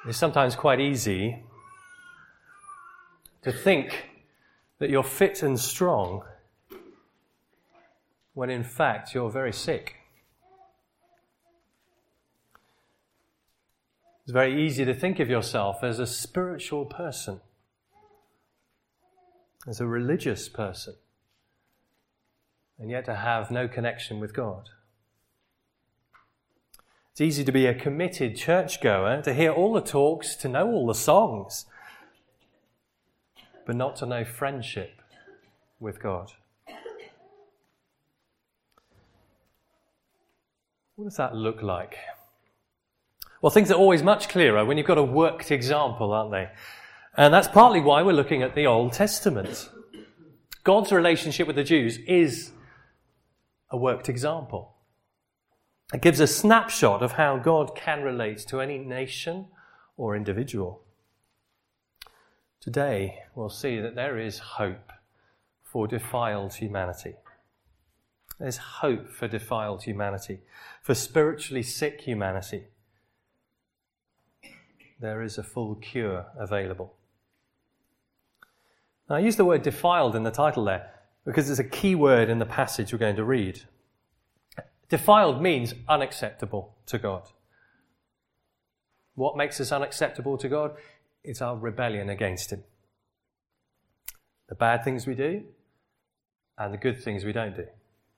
It's sometimes quite easy to think that you're fit and strong when in fact you're very sick. It's very easy to think of yourself as a spiritual person, as a religious person, and yet to have no connection with God. It's easy to be a committed churchgoer, to hear all the talks, to know all the songs, but not to know friendship with God. What does that look like? Well, things are always much clearer when you've got a worked example, aren't they? And that's partly why we're looking at the Old Testament. God's relationship with the Jews is a worked example. It gives a snapshot of how God can relate to any nation or individual. Today, we'll see that there is hope for defiled humanity. There's hope for defiled humanity, for spiritually sick humanity. There is a full cure available. Now, I use the word defiled in the title there because it's a key word in the passage we're going to read. Defiled means unacceptable to God. What makes us unacceptable to God? It's our rebellion against Him. The bad things we do and the good things we don't do.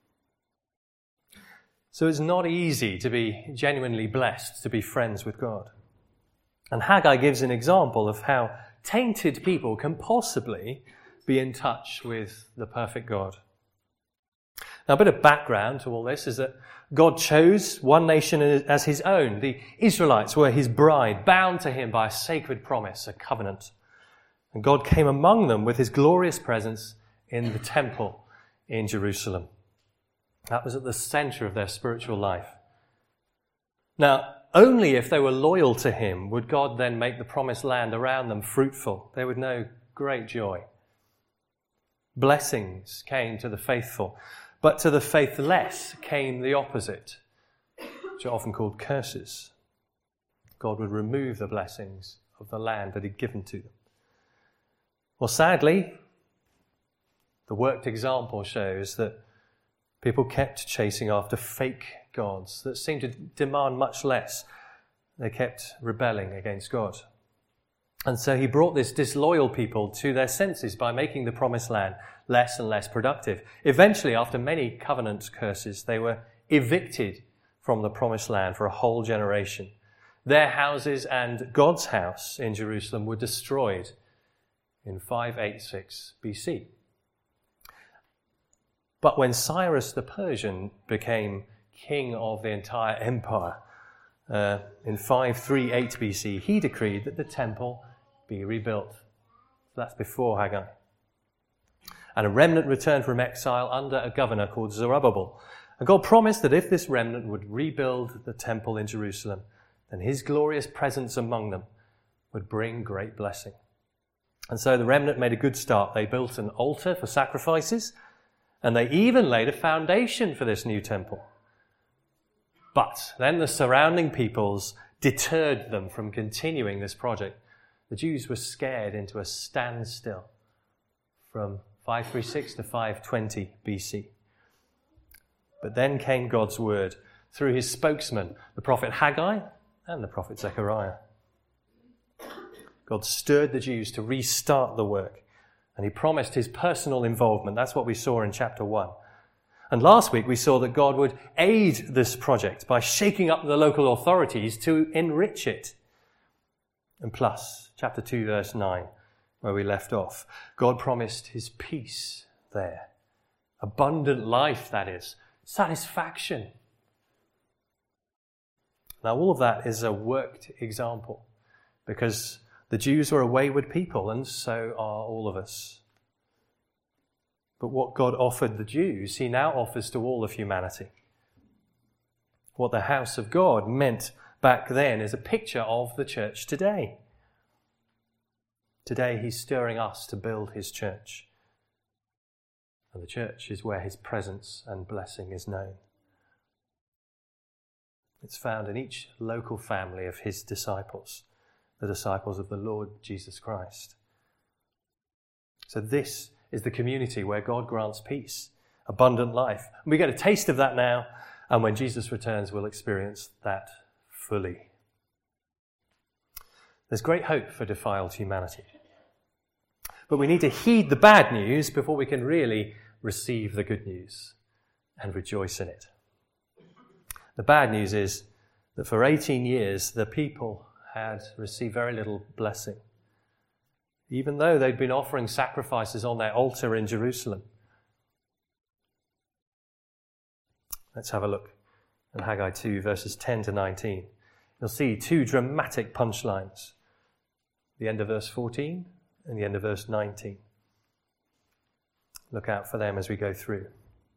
So it's not easy to be genuinely blessed, to be friends with God. And Haggai gives an example of how tainted people can possibly be in touch with the perfect God. Now, a bit of background to all this is that God chose one nation as His own. The Israelites were His bride, bound to Him by a sacred promise, a covenant. And God came among them with His glorious presence in the temple in Jerusalem. That was at the center of their spiritual life. Now, only if they were loyal to Him would God then make the promised land around them fruitful. They would know great joy. Blessings came to the faithful, but to the faithless came the opposite, which are often called curses. God would remove the blessings of the land that He'd given to them. Well, sadly, the worked example shows that people kept chasing after fake gods that seemed to demand much less. They kept rebelling against God. And so He brought this disloyal people to their senses by making the promised land less and less productive. Eventually, after many covenant curses, they were evicted from the promised land for a whole generation. Their houses and God's house in Jerusalem were destroyed in 586 BC. But when Cyrus the Persian became king of the entire empire in 538 BC, he decreed that the temple be rebuilt. So that's before Haggai. And a remnant returned from exile under a governor called Zerubbabel. And God promised that if this remnant would rebuild the temple in Jerusalem, then His glorious presence among them would bring great blessing. And so the remnant made a good start. They built an altar for sacrifices, and they even laid a foundation for this new temple. But then the surrounding peoples deterred them from continuing this project. The Jews were scared into a standstill from 536 to 520 BC. But then came God's word through His spokesman, the prophet Haggai and the prophet Zechariah. God stirred the Jews to restart the work, and He promised His personal involvement. That's what we saw in chapter 1. And last week we saw that God would aid this project by shaking up the local authorities to enrich it. And plus, chapter 2, verse 9, where we left off, God promised His peace there. Abundant life, that is. Satisfaction. Now, all of that is a worked example, because the Jews were a wayward people, and so are all of us. But what God offered the Jews, He now offers to all of humanity. What the house of God meant back then is a picture of the church today. Today He's stirring us to build His church. And the church is where His presence and blessing is known. It's found in each local family of His disciples. the disciples of the Lord Jesus Christ. So this is the community where God grants peace, abundant life. And we get a taste of that now, and when Jesus returns, we'll experience that fully. There's great hope for defiled humanity. But we need to heed the bad news before we can really receive the good news and rejoice in it. The bad news is that for 18 years, the people had received very little blessing, even though they'd been offering sacrifices on their altar in Jerusalem. Let's have a look at Haggai 2, verses 10 to 19. You'll see two dramatic punchlines. The end of verse 14 and the end of verse 19. Look out for them as we go through.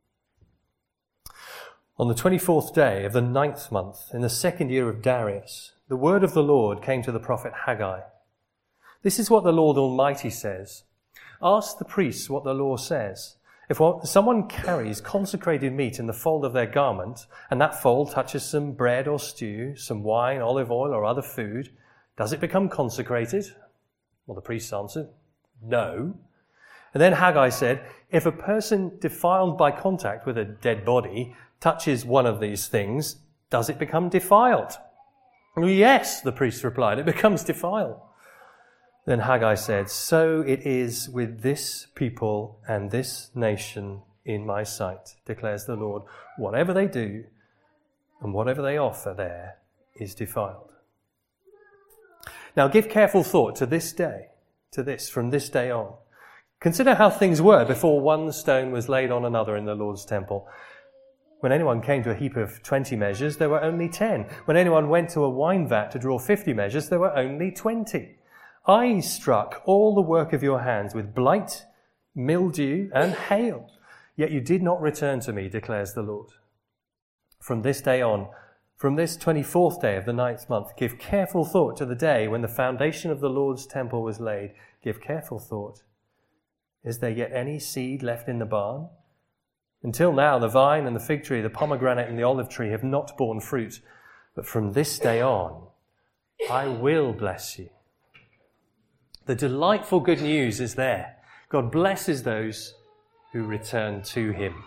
On the 24th day of the 9th month, in the 2nd year of Darius, the word of the Lord came to the prophet Haggai. This is what the Lord Almighty says. Ask the priests what the law says. If someone carries consecrated meat in the fold of their garment, and that fold touches some bread or stew, some wine, olive oil, or other food, does it become consecrated? Well, the priests answered, no. And then Haggai said, if a person defiled by contact with a dead body touches one of these things, does it become defiled? Yes, the priest replied, it becomes defiled. Then Haggai said, so it is with this people and this nation in my sight, declares the Lord. Whatever they do and whatever they offer there is defiled. Now give careful thought to this day, to this, from this day on. Consider how things were before one stone was laid on another in the Lord's temple. When anyone came to a heap of 20 measures, there were only 10. When anyone went to a wine vat to draw 50 measures, there were only 20. I struck all the work of your hands with blight, mildew, and hail. Yet you did not return to me, declares the Lord. From this day on, from this 24th day of the 9th month, give careful thought to the day when the foundation of the Lord's temple was laid. Give careful thought. Is there yet any seed left in the barn? Until now, the vine and the fig tree, the pomegranate and the olive tree have not borne fruit. But from this day on, I will bless you. The delightful good news is there. God blesses those who return to him.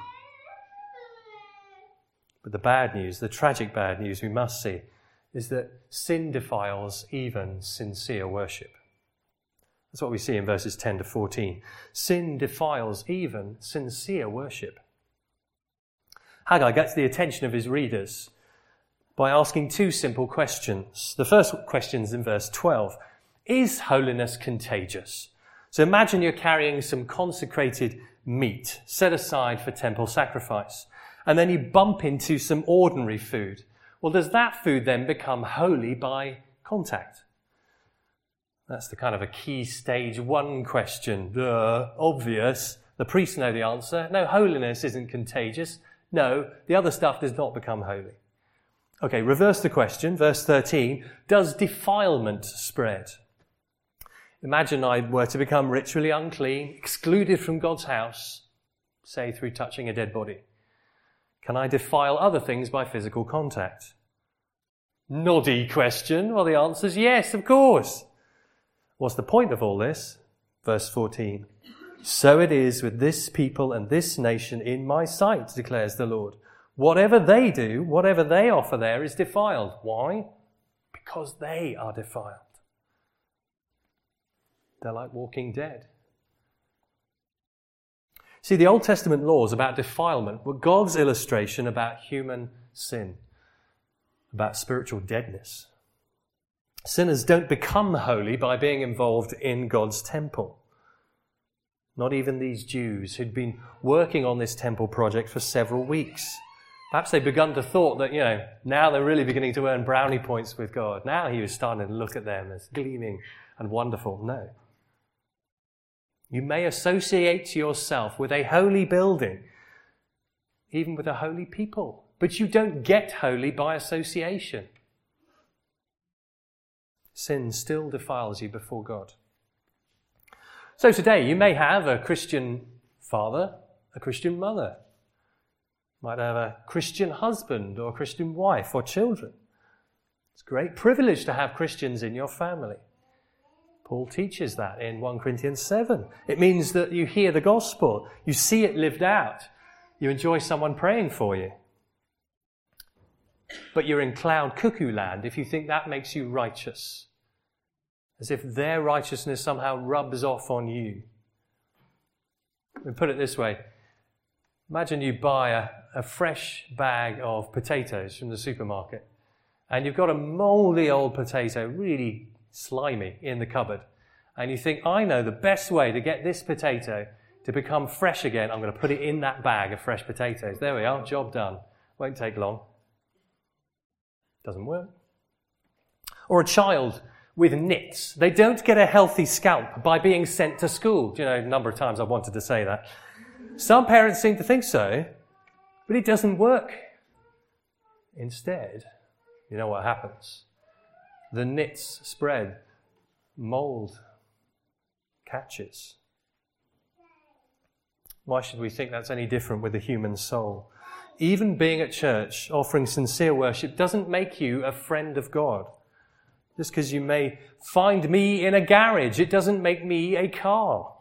But the bad news, the tragic bad news we must see, is that sin defiles even sincere worship. That's what we see in verses 10 to 14. Sin defiles even sincere worship. Haggai gets the attention of his readers by asking two simple questions. The first question is in verse 12. Is holiness contagious? So imagine you're carrying some consecrated meat set aside for temple sacrifice, and then you bump into some ordinary food. Well, does that food then become holy by contact? That's the kind of a key stage one question. Obvious. The priests know the answer. No, holiness isn't contagious. No, the other stuff does not become holy. Okay, reverse the question. Verse 13. Does defilement spread? Imagine I were to become ritually unclean, excluded from God's house, say through touching a dead body. Can I defile other things by physical contact? Noddy question. Well, the answer is yes, of course. What's the point of all this? Verse 14. So it is with this people and this nation in my sight, declares the Lord. Whatever they do, whatever they offer there is defiled. Why? Because they are defiled. They're like walking dead. See, the Old Testament laws about defilement were God's illustration about human sin, about spiritual deadness. Sinners don't become holy by being involved in God's temple. Not even these Jews who'd been working on this temple project for several weeks. Perhaps they'd begun to thought that, now they're really beginning to earn brownie points with God. Now he was starting to look at them as gleaming and wonderful. No. You may associate yourself with a holy building, even with a holy people, but you don't get holy by association. Sin still defiles you before God. So today you may have a Christian father, a Christian mother. You might have a Christian husband or a Christian wife or children. It's a great privilege to have Christians in your family. Paul teaches that in 1 Corinthians 7. It means that you hear the gospel, you see it lived out, you enjoy someone praying for you. But you're in cloud cuckoo land if you think that makes you righteous, as if their righteousness somehow rubs off on you. Let me put it this way. Imagine you buy a fresh bag of potatoes from the supermarket, and you've got a mouldy old potato, really slimy, in the cupboard. And you think, I know the best way to get this potato to become fresh again. I'm going to put it in that bag of fresh potatoes. There we are, job done. Won't take long. Doesn't work. Or a child with nits. They don't get a healthy scalp by being sent to school. Do you know, a number of times I wanted to say that. Some parents seem to think so, but it doesn't work. Instead, you know what happens? The nits spread, mold catches. Why should we think that's any different with the human soul? Even being at church, offering sincere worship, doesn't make you a friend of God. Just because you may find me in a garage, it doesn't make me a car.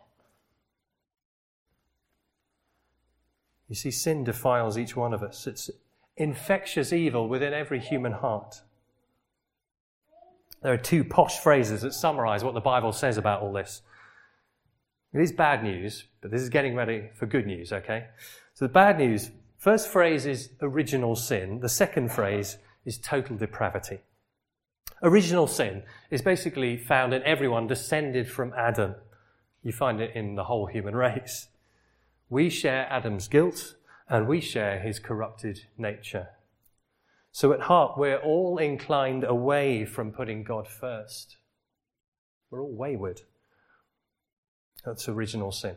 You see, sin defiles each one of us. It's infectious evil within every human heart. There are two posh phrases that summarize what the Bible says about all this. It is bad news, but this is getting ready for good news, okay? So the bad news, first phrase is original sin. The second phrase is total depravity. Original sin is basically found in everyone descended from Adam. You find it in the whole human race. We share Adam's guilt, and we share his corrupted nature. So at heart, we're all inclined away from putting God first. We're all wayward. That's original sin.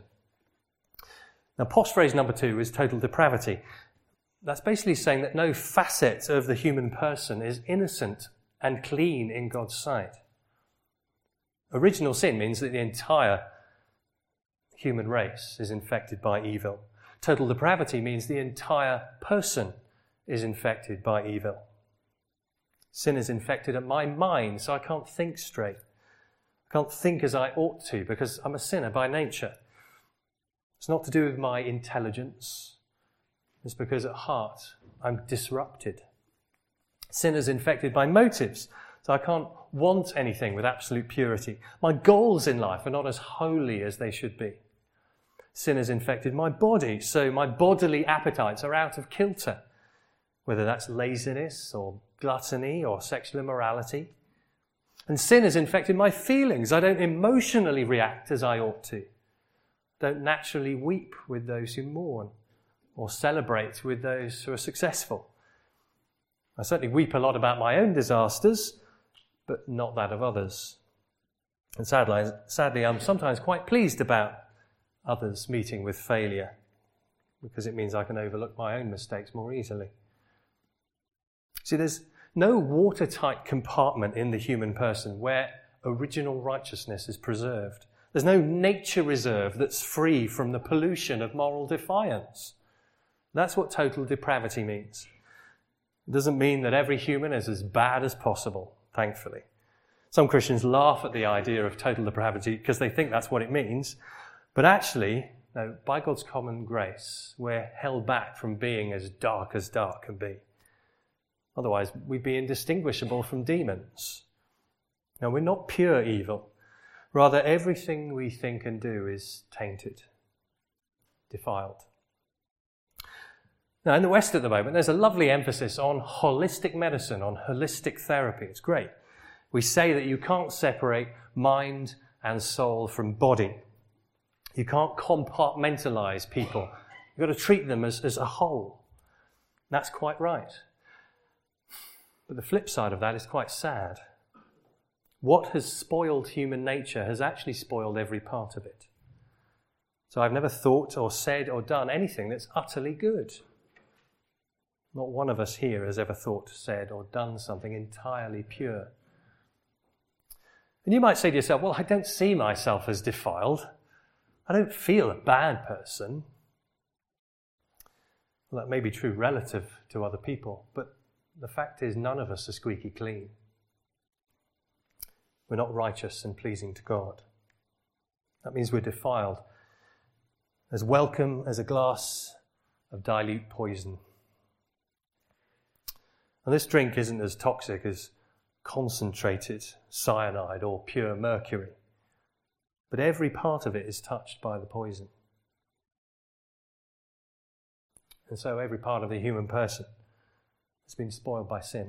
Now, posh phrase number 2 is total depravity. That's basically saying that no facet of the human person is innocent and clean in God's sight. Original sin means that the entire human race is infected by evil. Total depravity means the entire person is infected by evil. Sin is infected at my mind, so I can't think straight. I can't think as I ought to because I'm a sinner by nature. It's not to do with my intelligence. It's because at heart I'm disrupted. Sin is infected by motives, so I can't want anything with absolute purity. My goals in life are not as holy as they should be. Sin has infected my body, so my bodily appetites are out of kilter, whether that's laziness or gluttony or sexual immorality. And sin has infected my feelings. I don't emotionally react as I ought to. Don't naturally weep with those who mourn or celebrate with those who are successful. I certainly weep a lot about my own disasters, but not that of others. And sadly, I'm sometimes quite pleased about others meeting with failure, because it means I can overlook my own mistakes more easily. See, there's no watertight compartment in the human person where original righteousness is preserved. There's no nature reserve that's free from the pollution of moral defiance. That's what total depravity means. It doesn't mean that every human is as bad as possible, thankfully. Some Christians laugh at the idea of total depravity because they think that's what it means. But actually, no, by God's common grace, we're held back from being as dark can be. Otherwise, we'd be indistinguishable from demons. Now, we're not pure evil. Rather, everything we think and do is tainted, defiled. Now, in the West at the moment, there's a lovely emphasis on holistic medicine, on holistic therapy. It's great. We say that you can't separate mind and soul from body. You can't compartmentalize people. You've got to treat them as a whole. That's quite right. But the flip side of that is quite sad. What has spoiled human nature has actually spoiled every part of it. So I've never thought or said or done anything that's utterly good. Not one of us here has ever thought, said, or done something entirely pure. And you might say to yourself, well, I don't see myself as defiled. I don't feel a bad person. Well, that may be true relative to other people, but the fact is none of us are squeaky clean. We're not righteous and pleasing to God. That means we're defiled, as welcome as a glass of dilute poison. And this drink isn't as toxic as concentrated cyanide or pure mercury, but every part of it is touched by the poison. And so every part of the human person has been spoiled by sin.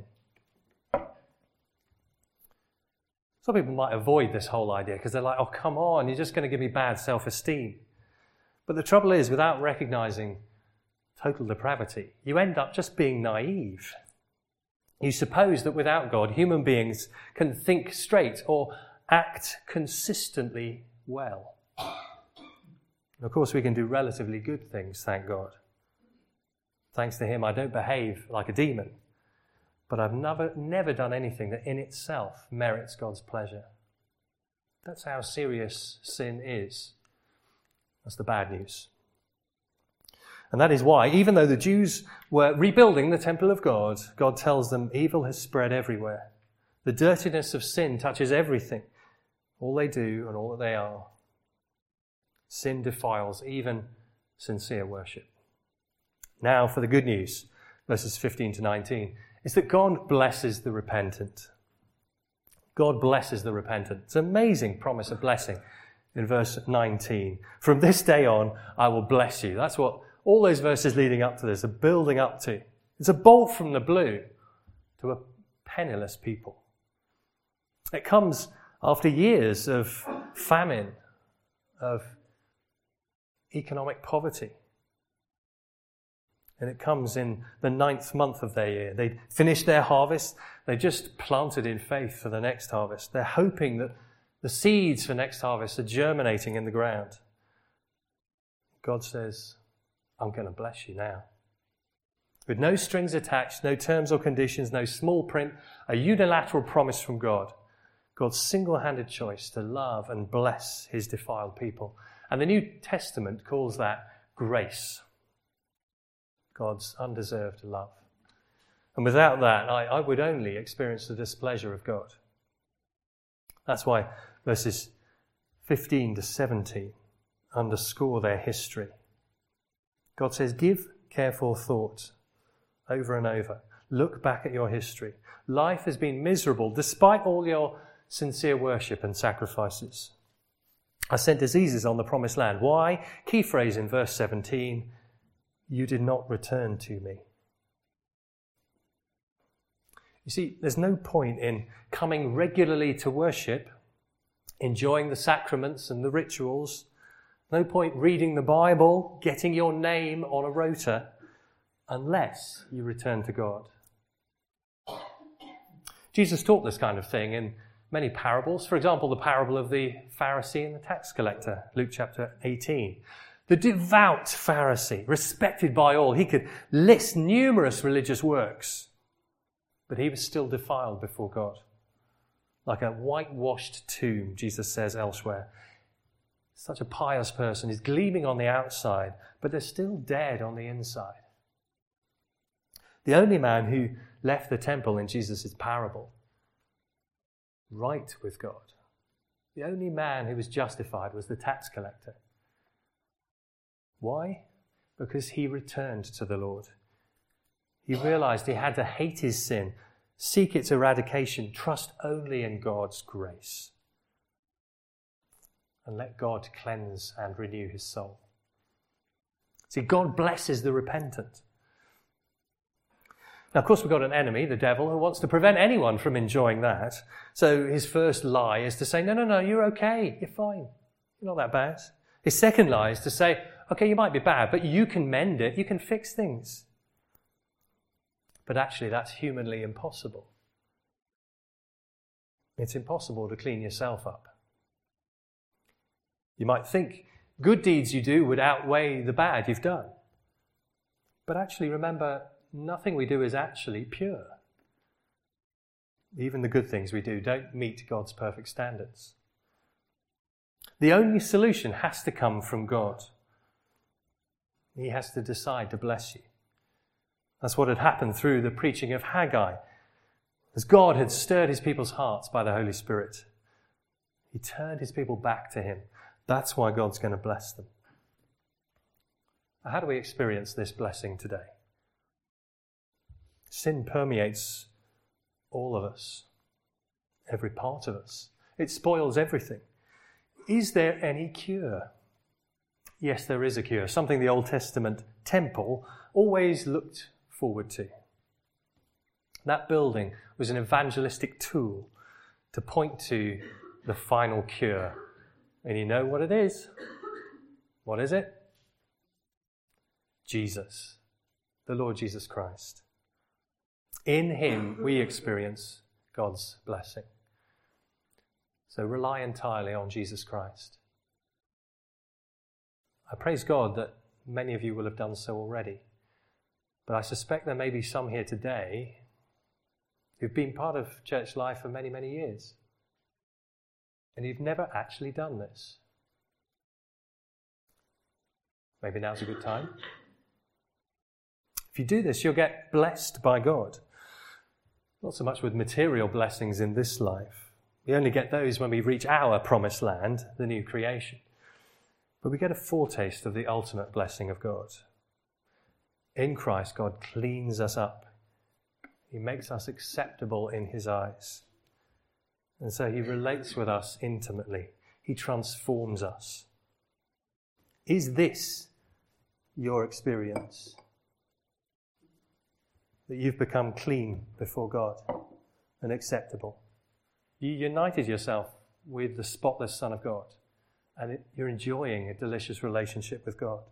Some people might avoid this whole idea because they're like, oh, come on, you're just going to give me bad self-esteem. But the trouble is, without recognizing total depravity, you end up just being naive. You suppose that without God, human beings can think straight or act consistently well. And of course, we can do relatively good things, thank God. Thanks to him, I don't behave like a demon. But I've never done anything that in itself merits God's pleasure. That's how serious sin is. That's the bad news. And that is why, even though the Jews were rebuilding the temple of God, God tells them evil has spread everywhere. The dirtiness of sin touches everything, all they do and all that they are. Sin defiles even sincere worship. Now for the good news, verses 15 to 19. Is that God blesses the repentant. God blesses the repentant. It's an amazing promise of blessing in verse 19. From this day on, I will bless you. That's what all those verses leading up to this are building up to. It's a bolt from the blue to a penniless people. It comes after years of famine, of economic poverty. And it comes in the 9th month of their year. They finished their harvest. They just planted in faith for the next harvest. They're hoping that the seeds for next harvest are germinating in the ground. God says, I'm going to bless you now. With no strings attached, no terms or conditions, no small print, a unilateral promise from God. God's single-handed choice to love and bless his defiled people. And the New Testament calls that grace. God's undeserved love. And without that, I would only experience the displeasure of God. That's why verses 15 to 17 underscore their history. God says, give careful thought over and over. Look back at your history. Life has been miserable despite all your sincere worship and sacrifices. I sent diseases on the promised land. Why? Key phrase in verse 17, you did not return to me. You see, there's no point in coming regularly to worship, enjoying the sacraments and the rituals. No point reading the Bible, getting your name on a rota, unless you return to God. Jesus taught this kind of thing in many parables. For example, the parable of the Pharisee and the tax collector, Luke chapter 18. The devout Pharisee, respected by all, he could list numerous religious works, but he was still defiled before God. Like a whitewashed tomb, Jesus says elsewhere. Such a pious person is gleaming on the outside, but they're still dead on the inside. The only man who left the temple in Jesus' parable right with God, the only man who was justified was the tax collector. Why? Because he returned to the Lord. He realized he had to hate his sin, seek its eradication, trust only in God's grace, and let God cleanse and renew his soul. See, God blesses the repentant. Now, of course, we've got an enemy, the devil, who wants to prevent anyone from enjoying that. So his first lie is to say, no, you're okay, you're fine, you're not that bad. His second lie is to say, okay, you might be bad, but you can mend it, you can fix things. But actually, that's humanly impossible. It's impossible to clean yourself up. You might think good deeds you do would outweigh the bad you've done. But actually, remember, nothing we do is actually pure. Even the good things we do don't meet God's perfect standards. The only solution has to come from God. He has to decide to bless you. That's what had happened through the preaching of Haggai. As God had stirred his people's hearts by the Holy Spirit. He turned his people back to him. That's why God's going to bless them. How do we experience this blessing today? Sin permeates all of us, every part of us. It spoils everything. Is there any cure? Yes, there is a cure, something the Old Testament temple always looked forward to. That building was an evangelistic tool to point to the final cure. And you know what it is? What is it? Jesus, the Lord Jesus Christ. In him we experience God's blessing. So rely entirely on Jesus Christ. I praise God that many of you will have done so already. But I suspect there may be some here today who've been part of church life for many, many years. And you've never actually done this. Maybe now's a good time. If you do this, you'll get blessed by God. Not so much with material blessings in this life. We only get those when we reach our promised land, the new creation. But we get a foretaste of the ultimate blessing of God. In Christ, God cleans us up. He makes us acceptable in his eyes. And so he relates with us intimately. He transforms us. Is this your experience? That you've become clean before God and acceptable. You united yourself with the spotless Son of God, and you're enjoying a delicious relationship with God.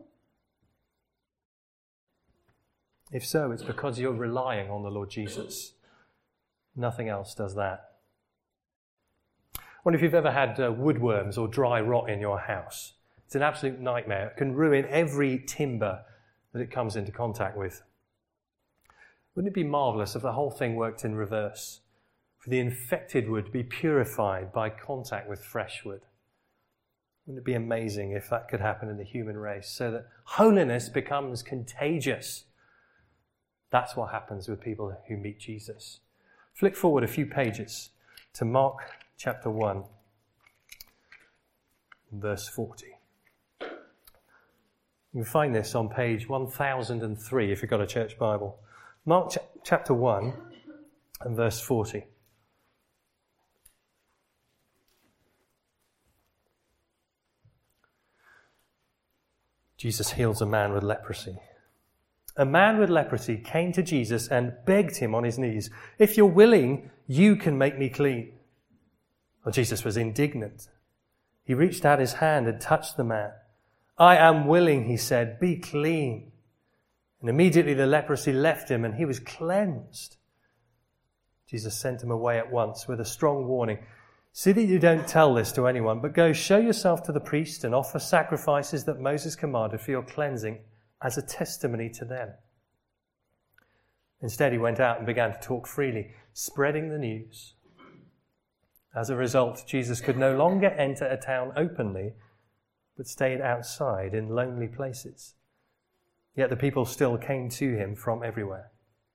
If so, it's because you're relying on the Lord Jesus. Nothing else does that. I wonder if you've ever had woodworms or dry rot in your house. It's an absolute nightmare. It can ruin every timber that it comes into contact with. Wouldn't it be marvellous if the whole thing worked in reverse? For the infected wood to be purified by contact with fresh wood. Wouldn't it be amazing if that could happen in the human race, so that holiness becomes contagious? That's what happens with people who meet Jesus. Flick forward a few pages to Mark chapter 1, verse 40. You can find this on page 1003 if you've got a church Bible. Mark chapter 1 and verse 40. Jesus heals a man with leprosy. A man with leprosy came to Jesus and begged him on his knees, "If you're willing, you can make me clean." Well, Jesus was indignant. He reached out his hand and touched the man. "I am willing," he said, "be clean." And immediately the leprosy left him and he was cleansed. Jesus sent him away at once with a strong warning. "See that you don't tell this to anyone, but go show yourself to the priest and offer sacrifices that Moses commanded for your cleansing as a testimony to them." Instead, he went out and began to talk freely, spreading the news. As a result, Jesus could no longer enter a town openly, but stayed outside in lonely places. Yet the people still came to him from everywhere.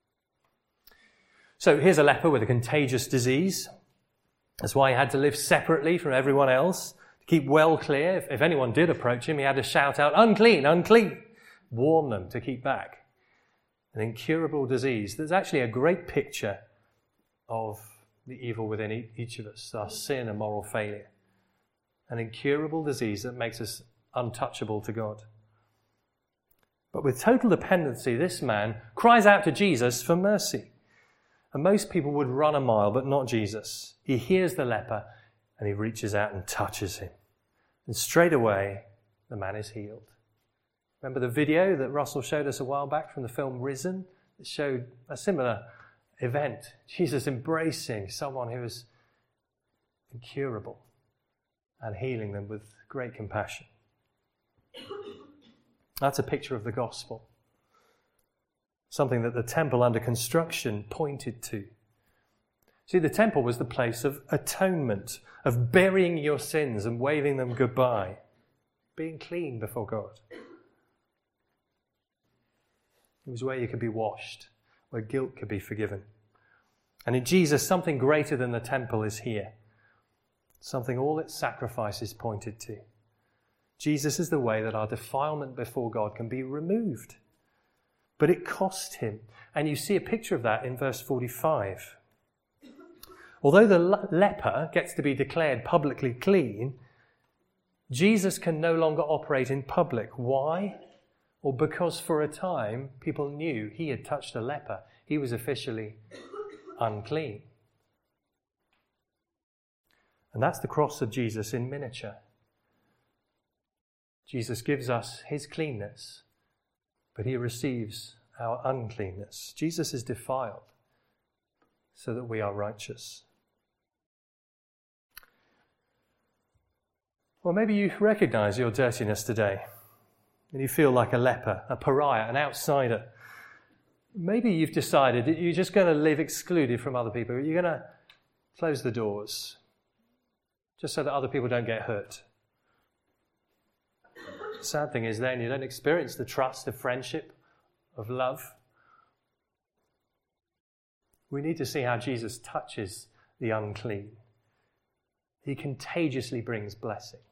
So here's a leper with a contagious disease. That's why he had to live separately from everyone else, to keep well clear. If anyone did approach him, he had to shout out, "Unclean, unclean!" Warn them to keep back. An incurable disease that's actually a great picture of the evil within each of us, our sin and moral failure. An incurable disease that makes us untouchable to God. But with total dependency, this man cries out to Jesus for mercy. And most people would run a mile, but not Jesus. He hears the leper and he reaches out and touches him. And straight away, the man is healed. Remember the video that Russell showed us a while back from the film Risen? It showed a similar event. Jesus embracing someone who was incurable and healing them with great compassion. That's a picture of the gospel. Something that the temple under construction pointed to. See, the temple was the place of atonement, of burying your sins and waving them goodbye, being clean before God. It was where you could be washed, where guilt could be forgiven. And in Jesus, something greater than the temple is here. something all its sacrifices pointed to. Jesus is the way that our defilement before God can be removed. But it cost him. And you see a picture of that in verse 45. Although the leper gets to be declared publicly clean, Jesus can no longer operate in public. Why? Well, because for a time, people knew he had touched a leper. He was officially unclean. And that's the cross of Jesus in miniature. Jesus gives us his cleanness, but he receives our uncleanness. Jesus is defiled so that we are righteous. Well, maybe you recognize your dirtiness today and you feel like a leper, a pariah, an outsider. Maybe you've decided that you're just going to live excluded from other people. You're going to close the doors just so that other people don't get hurt. The sad thing is then you don't experience the trust of friendship, of love. We need to see how Jesus touches the unclean. He contagiously brings blessing.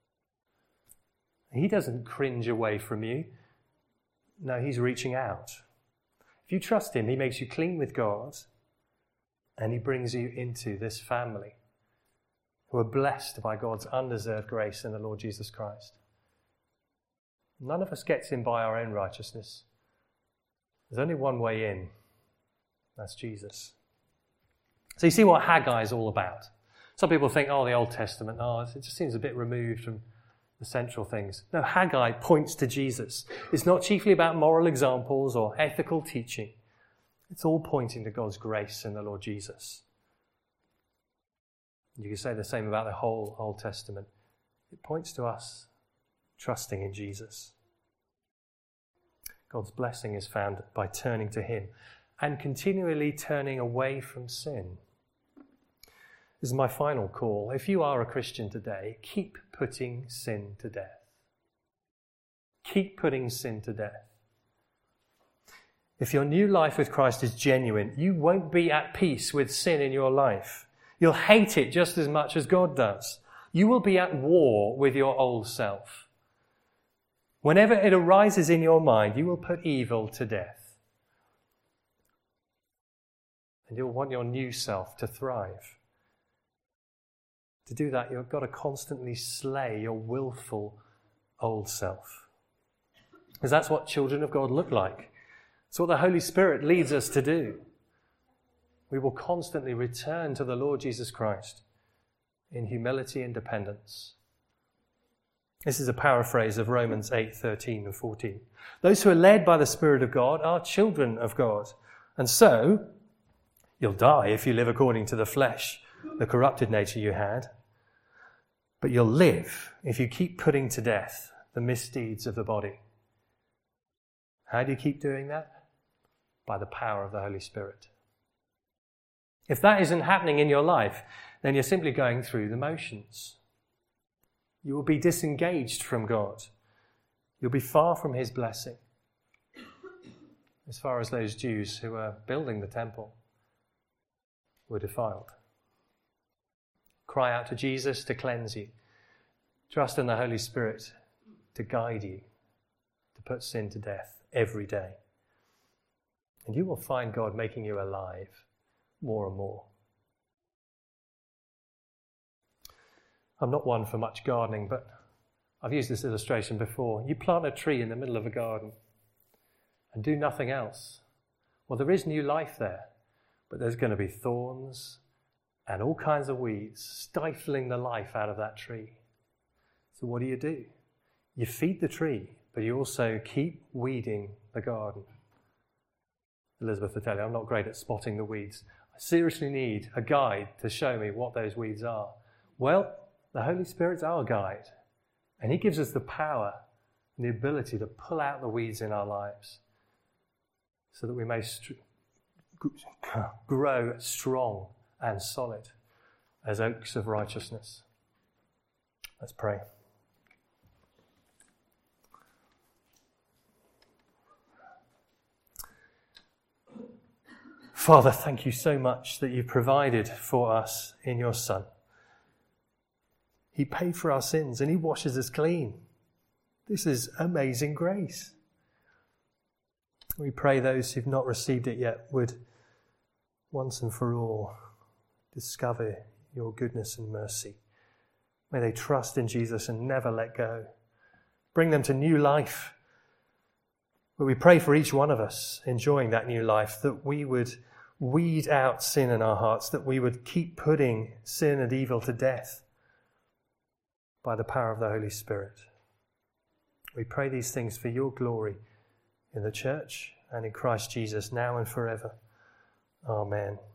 He doesn't cringe away from you. No, he's reaching out. If you trust him, he makes you clean with God, and he brings you into this family who are blessed by God's undeserved grace in the Lord Jesus Christ. None of us gets in by our own righteousness. There's only one way in. That's Jesus. So you see what Haggai is all about. Some people think, the Old Testament, it just seems a bit removed from the central things. No, Haggai points to Jesus. It's not chiefly about moral examples or ethical teaching. It's all pointing to God's grace in the Lord Jesus. You can say the same about the whole Old Testament. It points to us trusting in Jesus. God's blessing is found by turning to him and continually turning away from sin. This is my final call. If you are a Christian today, keep putting sin to death. Keep putting sin to death. If your new life with Christ is genuine, you won't be at peace with sin in your life. You'll hate it just as much as God does. You will be at war with your old self. Whenever it arises in your mind, you will put evil to death. And you'll want your new self to thrive. To do that, you've got to constantly slay your willful old self. Because that's what children of God look like. It's what the Holy Spirit leads us to do. We will constantly return to the Lord Jesus Christ in humility and dependence. This is a paraphrase of Romans 8:13 and 14. Those who are led by the Spirit of God are children of God. And so, you'll die if you live according to the flesh, the corrupted nature you had. But you'll live if you keep putting to death the misdeeds of the body. How do you keep doing that? By the power of the Holy Spirit. If that isn't happening in your life, then you're simply going through the motions. You will be disengaged from God. You'll be far from his blessing. As far as those Jews who were building the temple were defiled. Cry out to Jesus to cleanse you. Trust in the Holy Spirit to guide you, to put sin to death every day. And you will find God making you alive more and more. I'm not one for much gardening, but I've used this illustration before. You plant a tree in the middle of a garden and do nothing else. Well, there is new life there, but there's going to be thorns and all kinds of weeds stifling the life out of that tree. So what do? You feed the tree, but you also keep weeding the garden. Elizabeth will tell you, I'm not great at spotting the weeds. I seriously need a guide to show me what those weeds are. Well, the Holy Spirit's our guide, and he gives us the power and the ability to pull out the weeds in our lives so that we may grow strong and solid as oaks of righteousness. Let's pray. Father, thank you so much that you provided for us in your Son. He paid for our sins and he washes us clean. This is amazing grace. We pray those who've not received it yet would once and for all discover your goodness and mercy. May they trust in Jesus and never let go. Bring them to new life. But we pray for each one of us enjoying that new life, that we would weed out sin in our hearts, that we would keep putting sin and evil to death by the power of the Holy Spirit. We pray these things for your glory in the church and in Christ Jesus, now and forever. Amen.